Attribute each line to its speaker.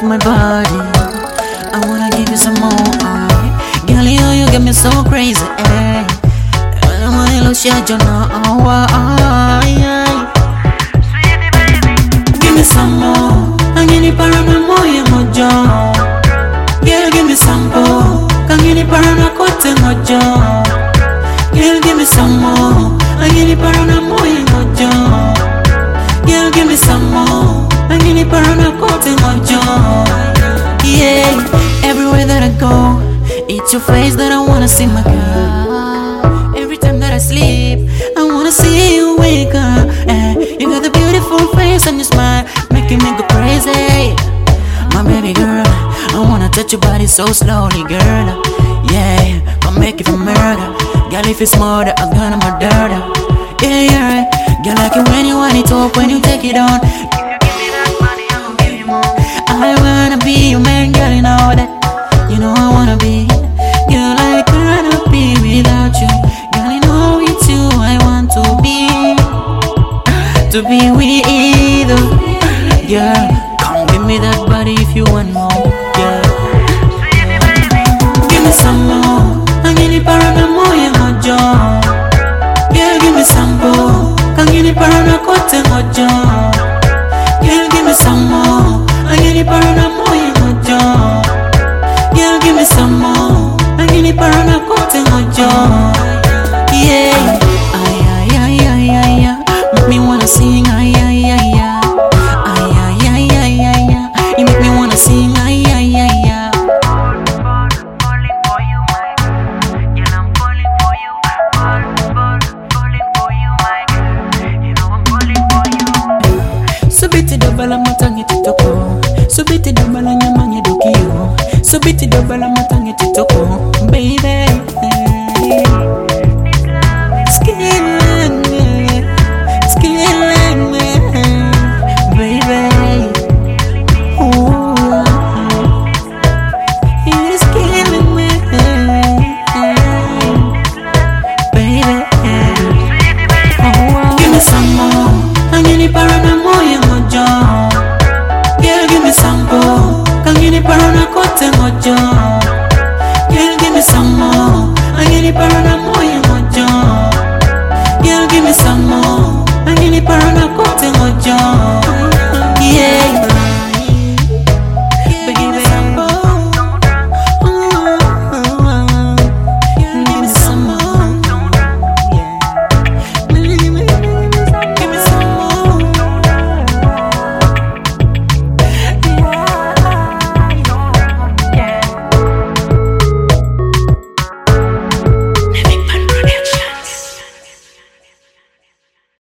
Speaker 1: my body. I wanna give you some more. Girl, you get me so crazy. I wanna lose your journal.
Speaker 2: Sweetie baby,
Speaker 1: Give me some more. I'm getting paranoia mojo. Girl, give me some more. I'm getting paranoia kote mojo. Girl, give me some more. I'm getting paranoia mojo. Girl, give me some more. I'm getting paranoia kote mojo. Yeah, everywhere that I go, it's your face that I wanna see, my girl. Every time that I sleep, I wanna see you wake up. You got the beautiful face and your smile, making me go crazy. My baby girl, I wanna touch your body so slowly, girl. Yeah, I'll make it a murder. Girl, if it's murder, I'm gonna murder. Yeah, yeah, right. Girl, like it when you want it up, when you take it on.
Speaker 2: if you give me that money, I will give you more.
Speaker 1: I wanna be your man, girl, you know that. You know I wanna be. Girl, I cannot be without you. Girl, you know it's you I want to be. To be with you. Girl, come give me that body if you want more. Girl,
Speaker 2: Sweetie baby,
Speaker 1: give me some more. I'm getting paranoia mojo. Girl, give me some more. I'm getting paranoia kote mojo. Girl, give me some more. I'm getting paranoia mojo. Girl, give me some more. I'm getting paranoia kote mojo. Yeah, ay ay ay ay ay ay. Make me wanna sing ay ay ay ay. Ay ay ay ay ay ay. You make me wanna sing ay ay ay ay.
Speaker 2: falling for you, my girl. Yeah, I'm falling for you. Falling for you, my girl. You know I'm falling for you.
Speaker 1: Subiti dobala matangi titoko. Subiti dobala nyamangi dokiyo. Subiti dobala matangi titoko. Baby, it's killing me. It's killing me. Baby, ooh, it's killing me. Baby, oh, give me some more. I'm getting paranoia mojo. Girl, give me some more. I'm getting paranoia kote mojo.